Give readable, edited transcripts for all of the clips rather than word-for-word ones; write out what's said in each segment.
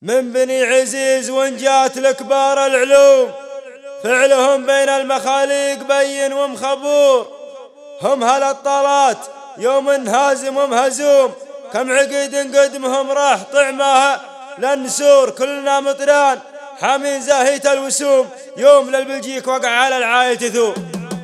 من بني عزيز ونجات لكبار العلوم، فعلهم بين المخاليق بين ومخبور. هم هالطلات يوم هازم ومهزوم، كم عقيد قدمهم راح طعمها للنسور. كلنا مطران حامين زاهية الوسوم، يوم للبلجيك وقع على العايل تثور.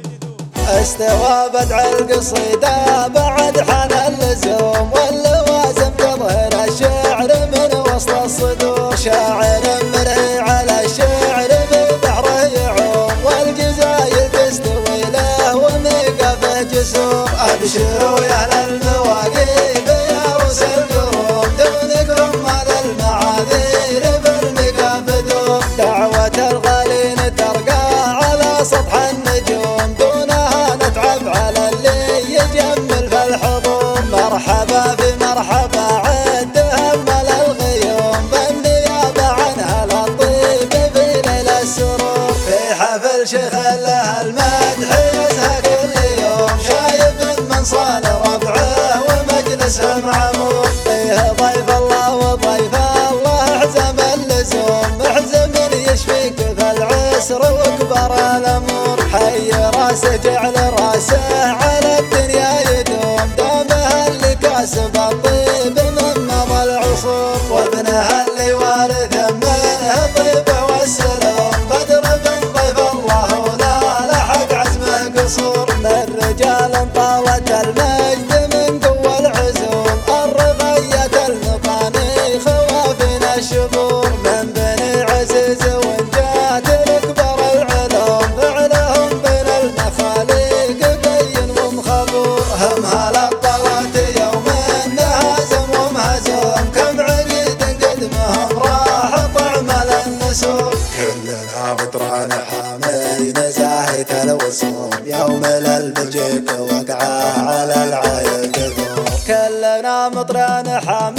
استوى بدع القصيدة بعد حان اللزوم، واللوازم تظهر الشعر من وسط الصدور. شاعر مرعي على الشعر ببحره يعوم، والجزايل تستوي له وميقفه جسور. ابشروا يا اهل المواقيف يا روس القروم، دونكم هذا المعاذير بالميقاف دور. دعوة الغالين ترقى على سطح النجوم، دونها نتعب على اللي يجمل في الحضور. مرحبا في مرحبا عدها مال الغيوم، بالنيابة عنها للطيب في ليل السرور. في حفل شيخ له المدح يزهى كل يوم، شايب من صان ربعه ومجلسه معمور. فيه ضيف الله وضيف الله حزم اللزوم، حزم يشفيك في العسر وكبر الامور. حي راسه جعل راسه على الدنيا يدوم، دامه اللي كاسب الطيب من مضى العصور. وابنها اللي وارث منه طيبه والسلام، بدر بن ضيف الله ولا لحق عزمه قصور. من رجال طالت المجد من قوى العزوم، الرغية المطاني خوافنا الشبور. من بني عزيز ونجات لكبر العلوم، فعلهم بين المخاليق بين ومخبور. هم هالطلات يوم هازم ومهزوم، كم عقيد قدمهم راح طعم للنسور. كلنا مطران حامي نزاهة الوصوم، يوم للبلجيك وقعه على العايل تثور. كلنا مطران حامي